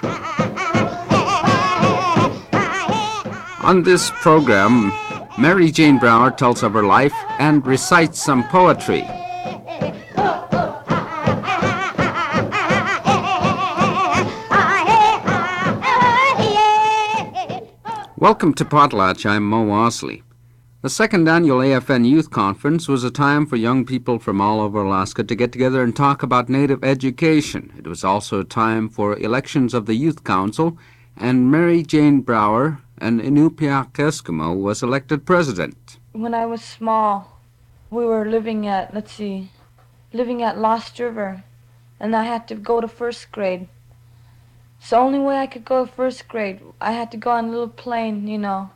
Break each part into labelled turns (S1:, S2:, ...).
S1: On this program, Mary Jane Brower tells of her life and recites some poetry. Welcome to Potlatch. I'm Mo Wasley. The second annual AFN Youth Conference was a time for young people from all over Alaska to get together and talk about Native education. It was also a time for elections of the Youth Council, and Mary Jane Brower, an Inupiaq Eskimo, was elected president.
S2: When I was small, we were living at Lost River, and I had to go to first grade. So the only way I could go to first grade, I had to go on a little plane,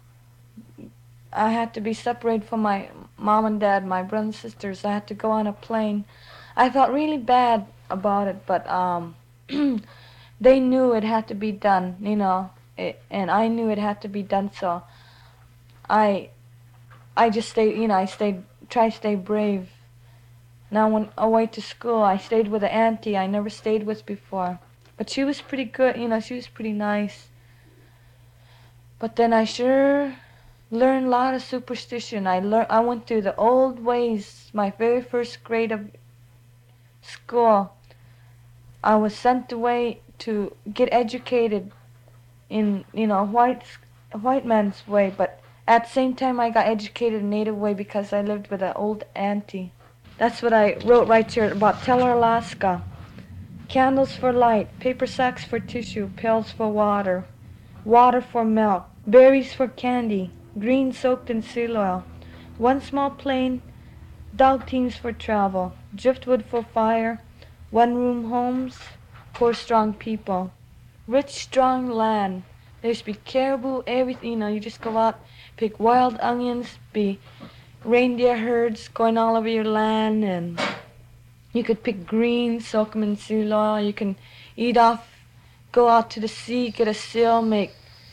S2: I had to be separated from my mom and dad, my brothers and sisters. I had to go on a plane. I felt really bad about it, but they knew it had to be done, and I knew it had to be done, so I just stayed, tried to stay brave. Now I went away to school. I stayed with an auntie I never stayed with before. But she was pretty good, she was pretty nice. But then I sure learned a lot of superstition. I went through the old ways. My very first grade of school, I was sent away to get educated in, white man's way. But at the same time, I got educated in Native way because I lived with an old auntie. That's what I wrote right here about Teller, Alaska. Candles for light, paper sacks for tissue, pails for water, water for milk, berries for candy, green soaked in seal oil, one small plane, dog teams for travel, driftwood for fire, one-room homes, poor strong people, rich strong land. There should be caribou, everything, you just go out, pick wild onions, be reindeer herds going all over your land, and you could pick greens, soak them in seal oil. You can eat off, go out to the sea, get a seal, make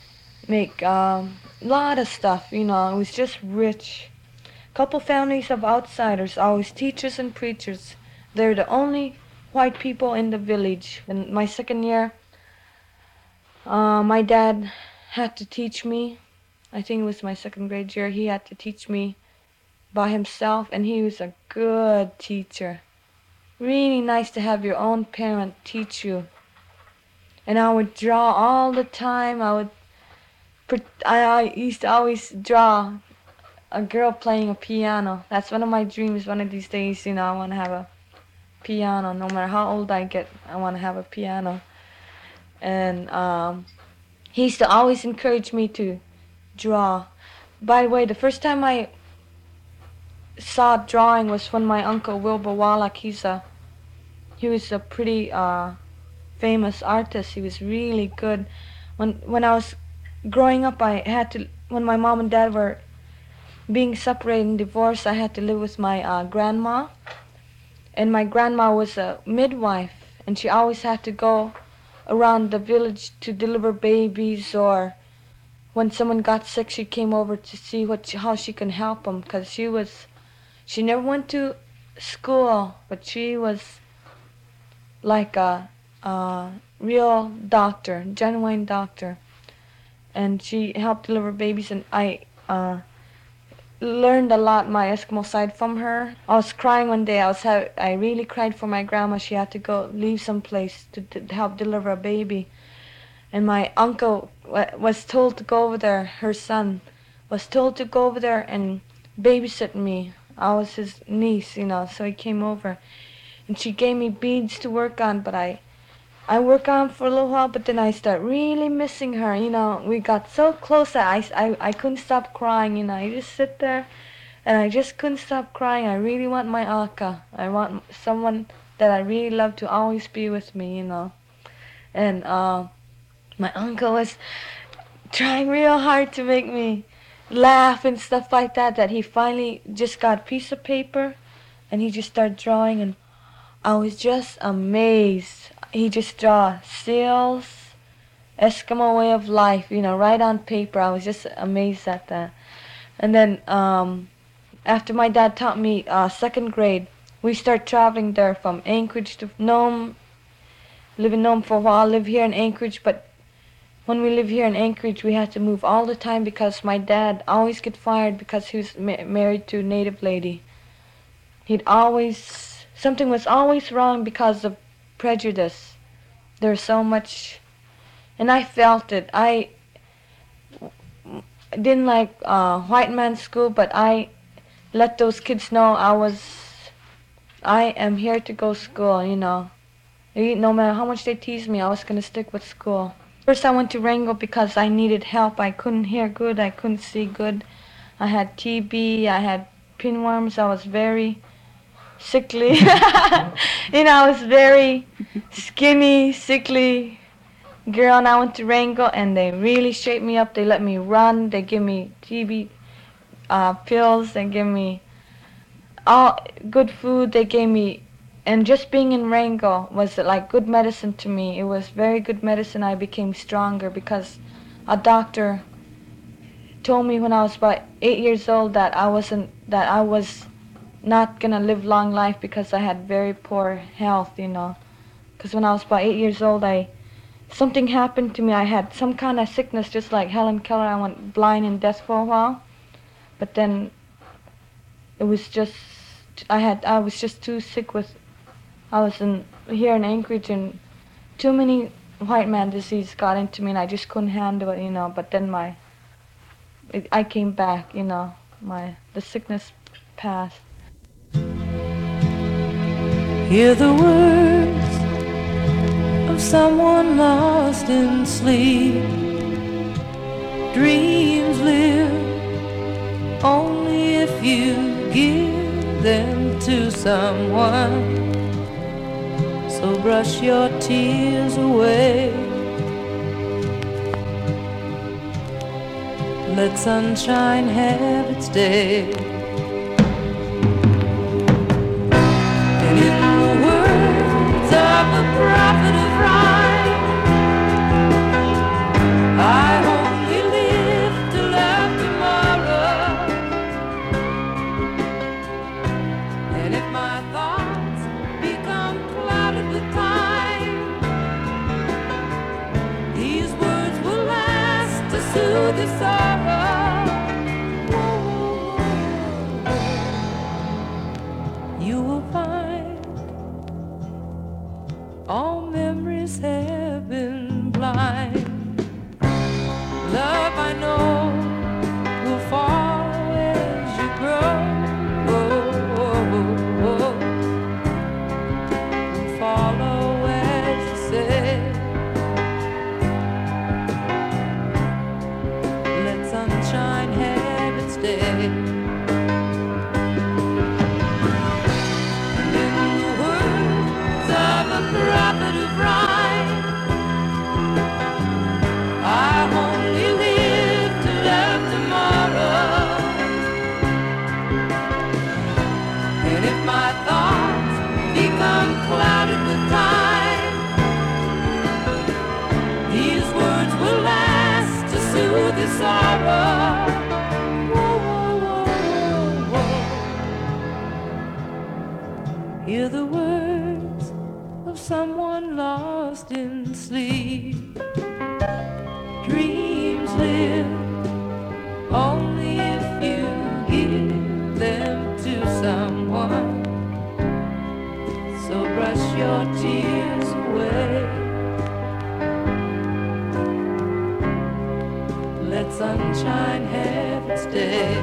S2: lot of stuff, It was just rich. Couple families of outsiders, always teachers and preachers. They're the only white people in the village. In my second year, my dad had to teach me. I think it was my second grade year. He had to teach me by himself, and he was a good teacher. Really nice to have your own parent teach you. And I would draw all the time. I used to always draw a girl playing a piano. That's one of my dreams. One of these days, I want to have a piano. No matter how old I get, I want to have a piano. And he used to always encourage me to draw. By the way, the first time I saw drawing was when my uncle Wilbur Wallach, he was a pretty famous artist. He was really good. When I was growing up, when my mom and dad were being separated and divorced, I had to live with my grandma. And my grandma was a midwife, and she always had to go around the village to deliver babies, or when someone got sick, she came over to see how she can help them, because she never went to school, but she was like a real doctor, genuine doctor. And she helped deliver babies, and I learned a lot my Eskimo side from her. I was crying one day. I really cried for my grandma. She had to leave some place to help deliver a baby. And my uncle was told to go over there, her son, was told to go over there and babysit me. I was his niece, so he came over. And she gave me beads to work on, but I work on for a little while, but then I start really missing her. We got so close that I couldn't stop crying. I just sit there, and I just couldn't stop crying. I really want my Aka. I want someone that I really love to always be with me. And my uncle was trying real hard to make me laugh and stuff like that. That he finally just got a piece of paper, and he just started drawing, and I was just amazed. He just draw seals, Eskimo way of life, right on paper. I was just amazed at that. And then after my dad taught me second grade, we start traveling there from Anchorage to Nome, live in Nome for a while, live here in Anchorage, but when we live here in Anchorage, we had to move all the time because my dad always get fired because he was married to a native lady. Something was always wrong because of prejudice. There's so much, and I felt it. I didn't like white man's school, but I let those kids know I am here to go to school, you know. No matter how much they teased me, I was going to stick with school. First I went to Wrangell because I needed help. I couldn't hear good, I couldn't see good. I had TB, I had pinworms, I was very sickly. You know, I was very skinny, sickly girl, and I went to Wrangell and they really shaped me up. They let me run, they give me TB pills, they give me all good food, they gave me, and just being in Wrangell was like good medicine to me. It was very good medicine. I became stronger because a doctor told me when I was about 8 years old that I was not gonna live long life because I had very poor health, you know. Because when I was about 8 years old, something happened to me. I had some kind of sickness, just like Helen Keller. I went blind and deaf for a while, but then it was just I was just too sick with. I was here in Anchorage, and too many white man disease got into me, and I just couldn't handle it, you know. But then I came back, you know. The sickness passed.
S3: Hear the words of someone lost in sleep. Dreams live only if you give them to someone. So brush your tears away. Let sunshine have its day. And in the words of the prophet of rhyme, I only live to love tomorrow. And if my thoughts become clouded with time, these words will last to soothe the sorrow. You will find all memories have been blind. Love, I know, will follow as you grow. Will follow as you say. Let sunshine have its day. And in the words of a prophet of rhyme, I only live to love tomorrow. And if my thoughts become clouded with time, these words will last to soothe the sorrow. Hear the words of someone lost in sleep. Dreams live only if you give them to someone. So brush your tears away. Let sunshine have its day.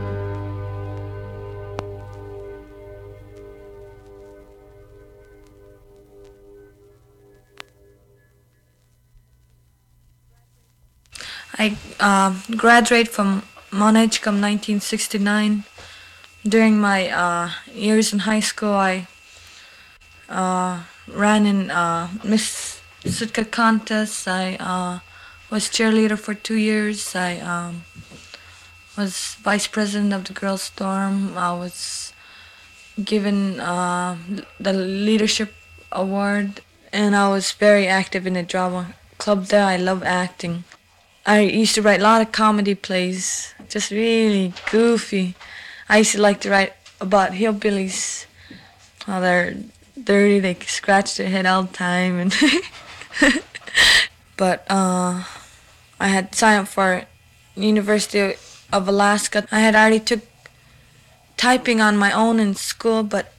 S2: I graduated from Mount Edgecombe 1969. During my years in high school, I ran in Miss Sitka contest. I was cheerleader for 2 years. I was vice president of the Girls Storm. I was given the leadership award, and I was very active in the drama club there. I love acting. I used to write a lot of comedy plays, just really goofy. I used to like to write about hillbillies, how they're dirty. They scratch their head all the time, and but I had signed up for University of Alaska. I had already took typing on my own in school, but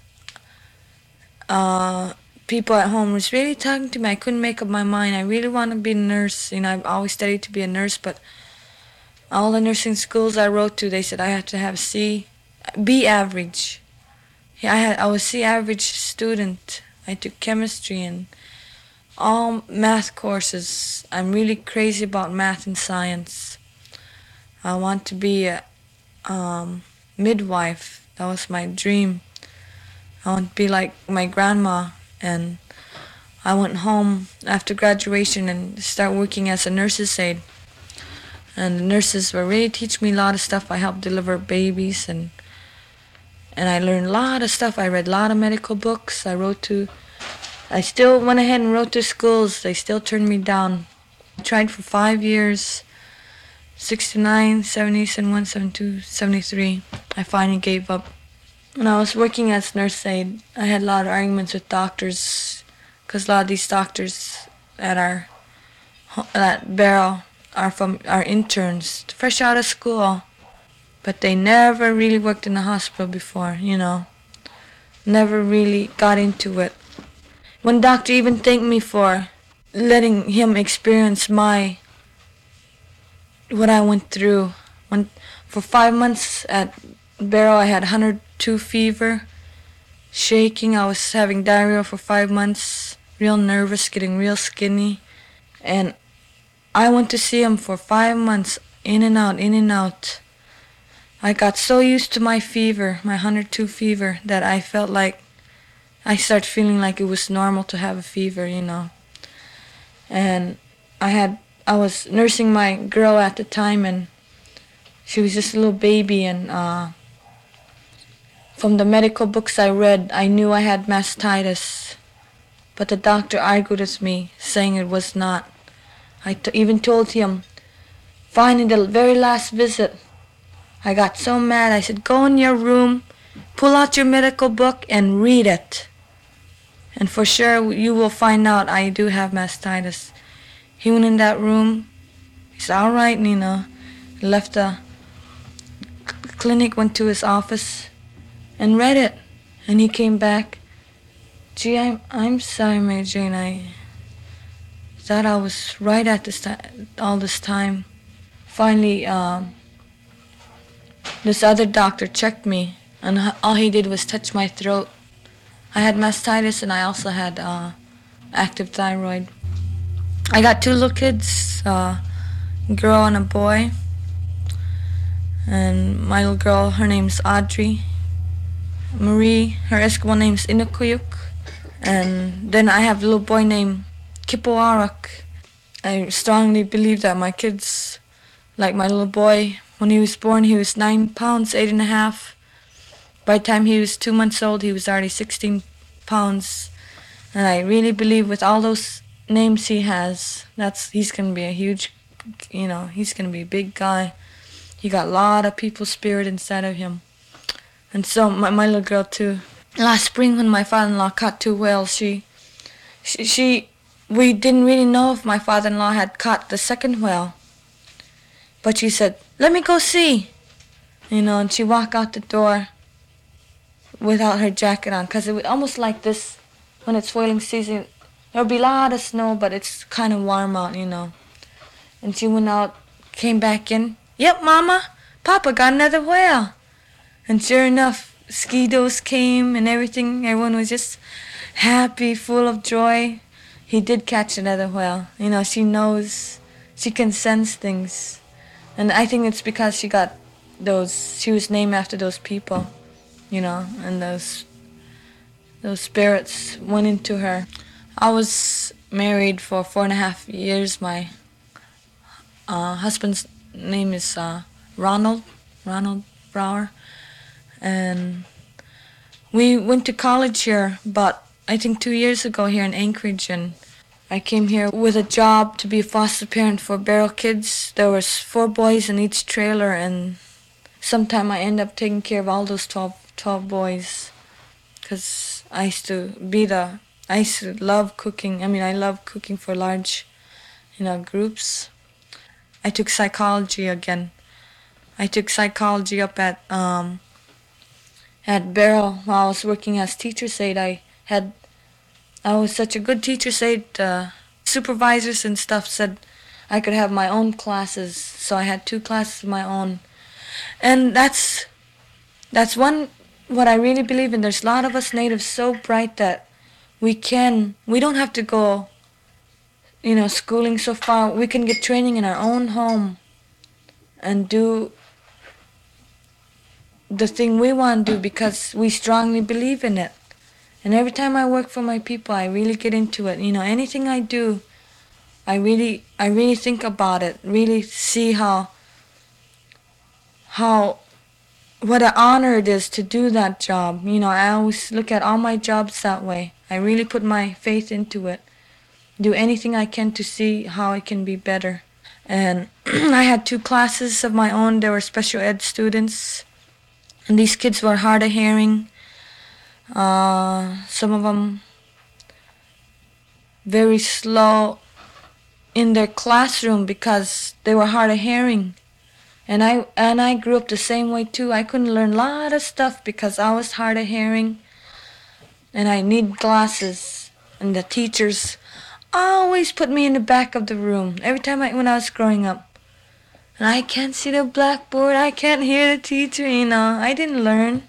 S2: people at home was really talking to me. I couldn't make up my mind. I really want to be a nurse. I've always studied to be a nurse, but all the nursing schools I wrote to, they said I had to have B average. Yeah, I was C average student. I took chemistry and all math courses. I'm really crazy about math and science. I want to be a midwife. That was my dream. I want to be like my grandma. And I went home after graduation and started working as a nurse's aide. And the nurses were really teaching me a lot of stuff. I helped deliver babies, and I learned a lot of stuff. I read a lot of medical books. I still went ahead and wrote to schools. They still turned me down. I tried for 5 years, 69, 70, 71, 72, 73. I finally gave up. When I was working as nurse aide, I had a lot of arguments with doctors, because a lot of these doctors at Barrow are interns, fresh out of school, but they never really worked in a hospital before, never really got into it. One doctor even thanked me for letting him experience what I went through. For 5 months at Barrow, I had 102 fever, shaking. I was having diarrhea for 5 months, real nervous, getting real skinny. And I went to see him for 5 months, in and out, in and out. I got so used to my fever, my 102 fever, that I felt like I started feeling like it was normal to have a fever, And I was nursing my girl at the time, and she was just a little baby, and from the medical books I read, I knew I had mastitis, but the doctor argued with me, saying it was not. I even told him, fine, in the very last visit, I got so mad. I said, go in your room, pull out your medical book, and read it. And for sure, you will find out I do have mastitis. He went in that room. He said, all right, Nina. Left the clinic, went to his office, and read it. And he came back. Gee, I'm sorry, Mary Jane. I thought I was right at this all this time. Finally, this other doctor checked me, and all he did was touch my throat. I had mastitis, and I also had active thyroid. I got 2 little kids, a girl and a boy. And my little girl, her name's Audrey. Marie, her Eskimo name's Inukuyuk. And then I have a little boy named Kipoarak. I strongly believe that my kids, like my little boy, when he was born, he was 9 pounds, 8.5. By the time he was 2 months old, he was already 16 pounds. And I really believe with all those names he has, he's going to be a huge, he's going to be a big guy. He got a lot of people's spirit inside of him. And so my little girl too. Last spring when my father-in-law caught 2 whales, we didn't really know if my father-in-law had caught the second whale. But she said, let me go see. And she walked out the door without her jacket on, because it was almost like this when it's whaling season. There'll be a lot of snow, but it's kind of warm out, And she went out, came back in. Yep, Mama, Papa got another whale. And sure enough, mosquitoes came and everything. Everyone was just happy, full of joy. He did catch another whale. She knows, she can sense things. And I think it's because she was named after those people, and those spirits went into her. I was married for 4.5 years. My husband's name is Ronald Brower. And we went to college here about, I think, 2 years ago here in Anchorage, and I came here with a job to be a foster parent for Barrow kids. There was 4 boys in each trailer, and sometime I end up taking care of all those 12 boys, because I used to love cooking. I love cooking for large, groups. I took psychology again. I took psychology up at Barrow while I was working as teacher's aide. I was such a good teacher's aide. Supervisors and stuff said I could have my own classes, so I had 2 classes of my own. And that's what I really believe in. There's a lot of us natives so bright that we don't have to go, schooling so far. We can get training in our own home and do the thing we want to do because we strongly believe in it. And every time I work for my people, I really get into it. Anything I do, I really think about it, really see what an honor it is to do that job. I always look at all my jobs that way. I really put my faith into it. Do anything I can to see how it can be better. And I had 2 classes of my own. They were special ed students. And these kids were hard of hearing. Some of them very slow in their classroom because they were hard of hearing. And I grew up the same way too. I couldn't learn a lot of stuff because I was hard of hearing and I need glasses. And the teachers always put me in the back of the room every time when I was growing up. And I can't see the blackboard, I can't hear the teacher, I didn't learn.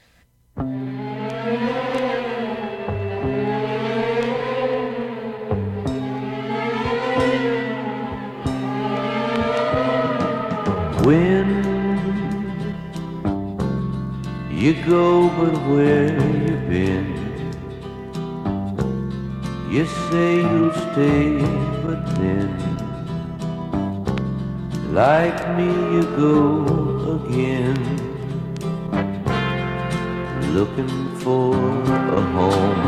S4: When you go, but where you been? You say you'll stay, but then, like me, you go again, looking for a home.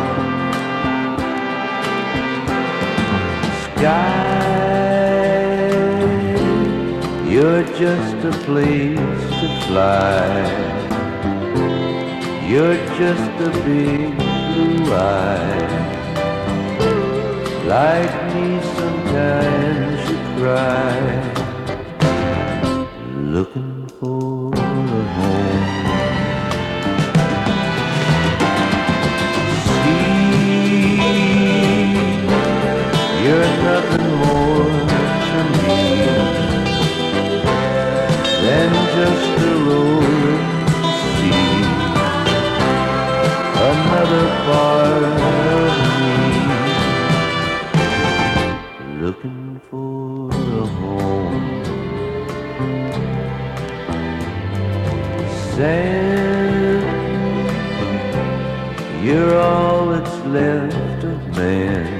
S4: Sky, you're just a place to fly. You're just a big blue eye. Like me, sometimes you cry, looking for a home. See, you're nothing more to me than just a rolling sea, another part of me, looking for a home. Sand, you're all that's left of man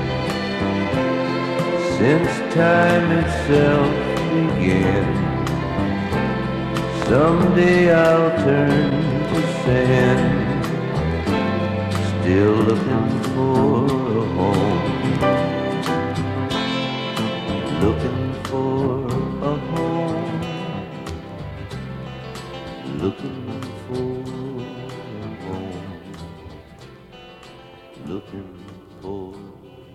S4: since time itself began. Someday I'll turn to sand, still looking for a home, looking for a home, looking for a home, looking for a home.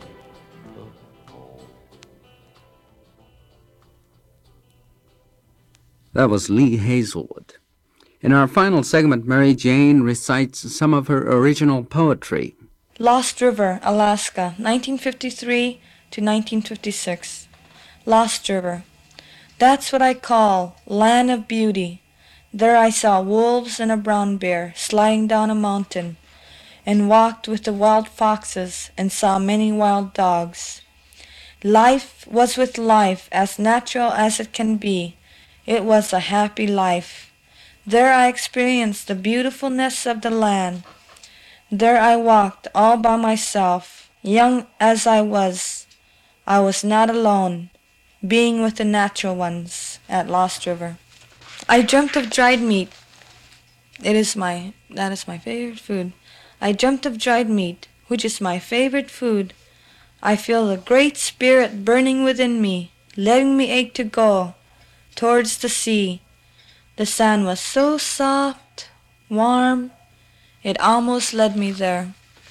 S1: That was Lee Hazelwood. In our final segment, Mary Jane recites some of her original poetry.
S2: Lost River, Alaska, 1953 to 1956. Lost River. That's what I call land of beauty. There I saw wolves and a brown bear sliding down a mountain, and walked with the wild foxes and saw many wild dogs. Life was with life as natural as it can be. It was a happy life. There I experienced the beautifulness of the land. There I walked all by myself. Young as I was not alone, being with the natural ones at Lost River. I dreamt of dried meat. That is my favorite food. I dreamt of dried meat, which is my favorite food. I feel the great spirit burning within me, letting me ache to go towards the sea. The sand was so soft, warm, It almost led me there.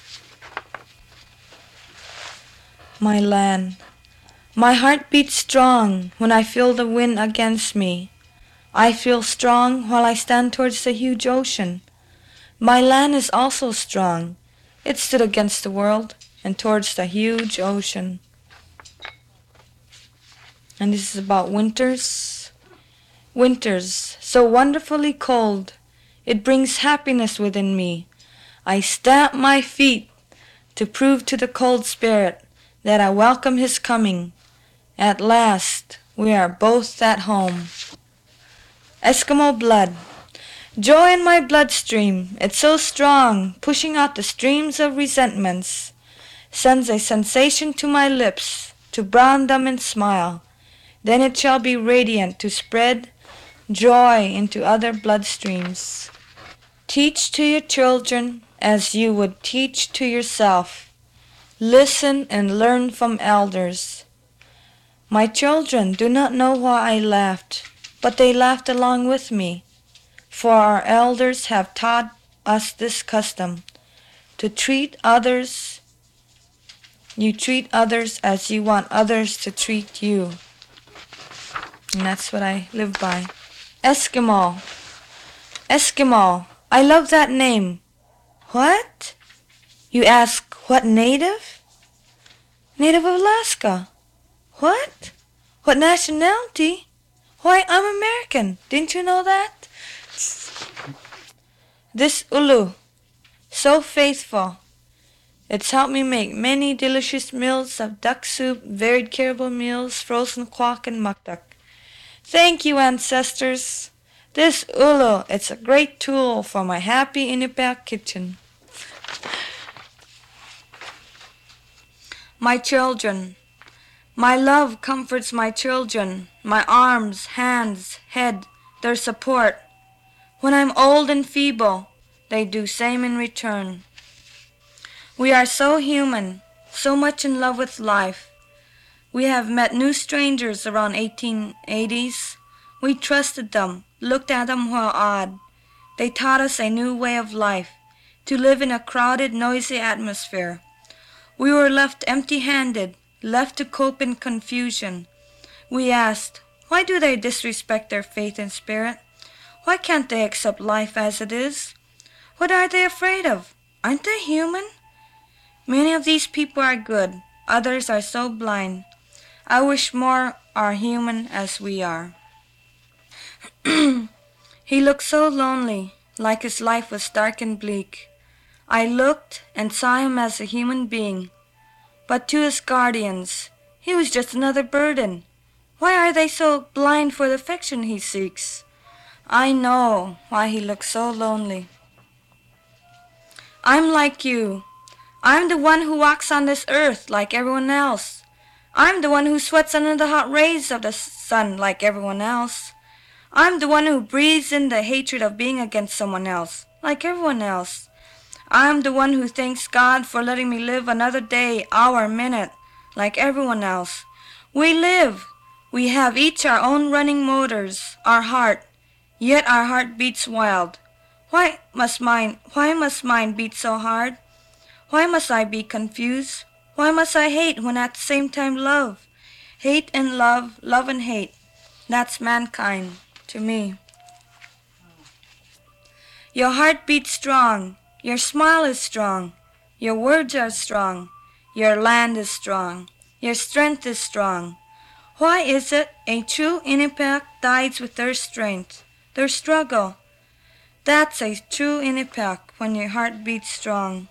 S2: My land. My heart beats strong when I feel the wind against me. I feel strong while I stand towards the huge ocean. My land is also strong. It stood against the world and towards the huge ocean. And this is about winters. Winters, so wonderfully cold, it brings happiness within me. I stamp my feet to prove to the cold spirit that I welcome his coming. At last, we are both at home. Eskimo blood. Joy in my bloodstream, it's so strong, pushing out the streams of resentments, sends a sensation to my lips to brown them and smile. Then it shall be radiant to spread joy into other bloodstreams. Teach to your children as you would teach to yourself. Listen and learn from elders. My children do not know why I laughed, but they laughed along with me, for our elders have taught us this custom, to treat others. You treat others as you want others to treat you. And that's what I live by. Eskimo. Eskimo. I love that name. What? You ask, what native? Native of Alaska. What? What nationality? Why, I'm American. Didn't you know that? This ulu, so faithful. It's helped me make many delicious meals of duck soup, varied caribou meals, frozen quack, and muktuk. Thank you, ancestors. This ulu, it's a great tool for my happy Inupiaq kitchen. My children. My love comforts my children, my arms, hands, head, their support. When I'm old and feeble, they do same in return. We are so human, so much in love with life. We have met new strangers around 1880s. We trusted them, looked at them while odd. They taught us a new way of life, to live in a crowded, noisy atmosphere. We were left empty-handed, left to cope in confusion. We asked, why do they disrespect their faith and spirit? Why can't they accept life as it is? What are they afraid of? Aren't they human? Many of these people are good. Others are so blind. I wish more are human as we are. He looked so lonely, like his life was dark and bleak. I looked and saw him as a human being. But to his guardians, he was just another burden. Why are they so blind for the affection he seeks? I know why he looks so lonely. I'm like you. I'm the one who walks on this earth like everyone else. I'm the one who sweats under the hot rays of the sun like everyone else. I'm the one who breathes in the hatred of being against someone else like everyone else. I'm the one who thanks God for letting me live another day, hour, minute, like everyone else. We live. We have each our own running motors, our heart, yet our heart beats wild. Why must mine beat so hard? Why must I be confused? Why must I hate when at the same time love? Hate and love, love and hate. That's mankind to me. Your heart beats strong. Your smile is strong. Your words are strong. Your land is strong. Your strength is strong. Why is it a true Inupiaq dies with their strength, their struggle? That's a true Inupiaq when your heart beats strong.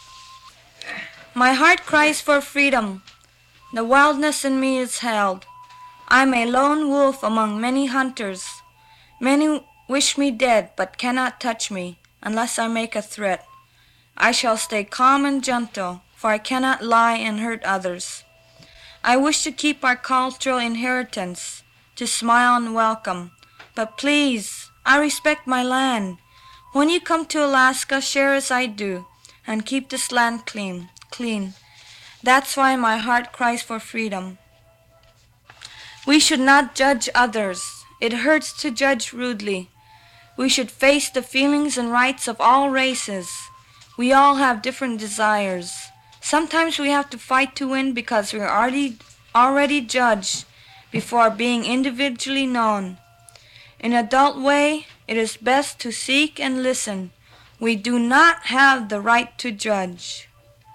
S2: My heart cries for freedom. The wildness in me is held. I'm a lone wolf among many hunters. Many wish me dead but cannot touch me unless I make a threat. I shall stay calm and gentle, for I cannot lie and hurt others. I wish to keep our cultural inheritance, to smile and welcome. But please, I respect my land. When you come to Alaska, share as I do, and keep this land clean. That's why my heart cries for freedom. We should not judge others. It hurts to judge rudely. We should face the feelings and rights of all races. We all have different desires. Sometimes we have to fight to win because we are already judged before being individually known. In an adult way, it is best to seek and listen. We do not have the right to judge.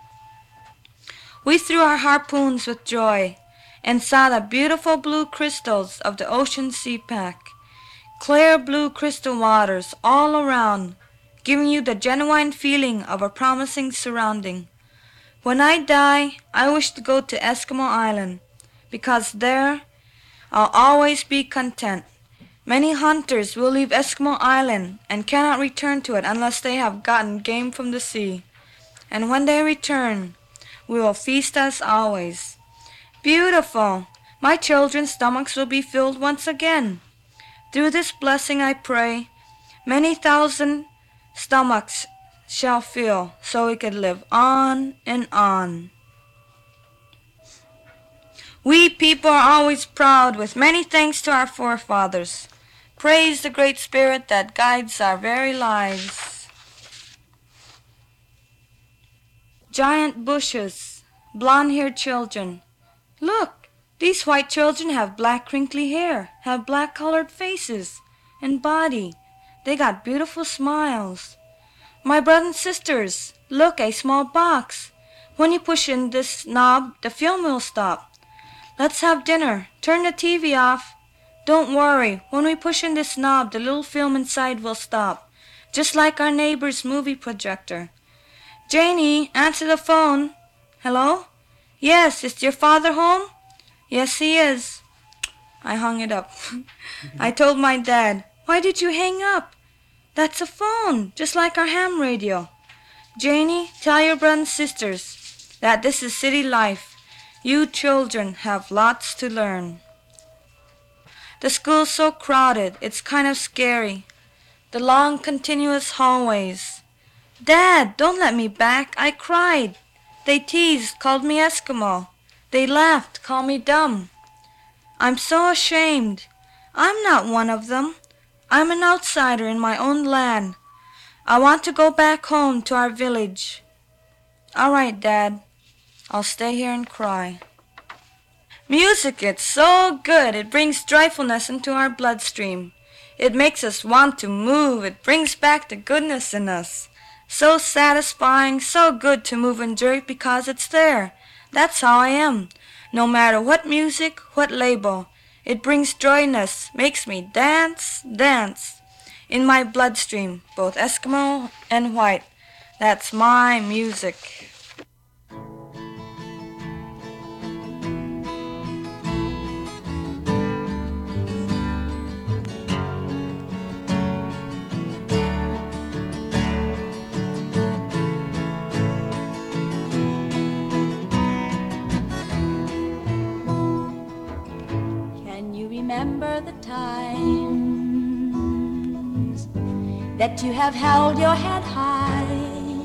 S2: We threw our harpoons with joy and saw the beautiful blue crystals of the ocean sea pack. Clear blue crystal waters all around, giving you the genuine feeling of a promising surrounding. When I die, I wish to go to Eskimo Island, because there I'll always be content. Many hunters will leave Eskimo Island and cannot return to it unless they have gotten game from the sea. And when they return, we will feast as always. Beautiful! My children's stomachs will be filled once again. Through this blessing I pray, many thousand stomachs shall fill, so we could live on and on. We people are always proud, with many thanks to our forefathers. Praise the Great Spirit that guides our very lives. Giant bushes, blonde-haired children. Look! These white children have black crinkly hair, have black-colored faces and body. They got beautiful smiles. My brothers and sisters, look, a small box. When you push in this knob, the film will stop. Let's have dinner. Turn the TV off. Don't worry, when we push in this knob, the little film inside will stop, just like our neighbor's movie projector. Janie, answer the phone. Hello? Yes, is your father home? Yes, he is. I hung it up. I told my dad, why did you hang up? That's a phone, just like our ham radio. Janie, tell your brothers and sisters that this is city life. You children have lots to learn. The school's so crowded, it's kind of scary. The long, continuous hallways. Dad, don't let me back. I cried. They teased, called me Eskimo. They laughed, called me dumb. I'm so ashamed. I'm not one of them. I'm an outsider in my own land. I want to go back home to our village. All right, Dad. I'll stay here and cry. Music, it's so good. It brings joyfulness into our bloodstream. It makes us want to move. It brings back the goodness in us. So satisfying, so good to move and jerk because it's there. That's how I am. No matter what music, what label, it brings joyness, makes me dance, dance. In my bloodstream, both Eskimo and white. That's my music.
S5: Remember the times that you have held your head high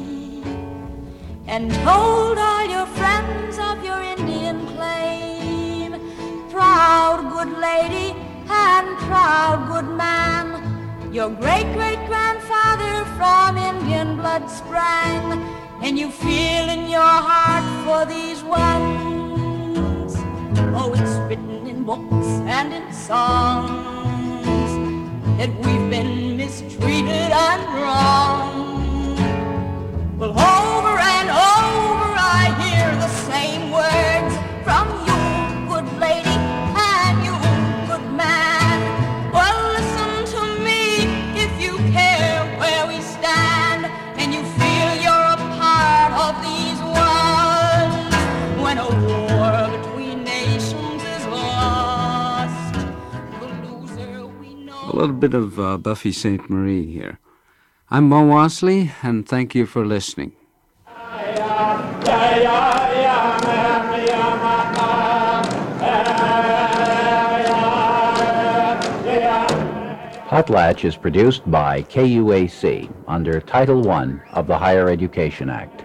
S5: and told all your friends of your Indian claim. Proud good lady and proud good man, your great-great-grandfather from Indian blood sprang, and you feel in your heart for these ones. Oh, it's written in books and in songs that we've been mistreated and wronged. Well, over and over I hear the same words from you, good lady, and you, good man. Well, listen to me if you care where we stand, and you feel you're a part of these ones. When a war between nations is lost, the loser we know.
S1: A little bit of Buffy St. Marie here. I'm Mo Wasley, and thank you for listening.
S6: Potlatch is produced by KUAC under Title I of the Higher Education Act.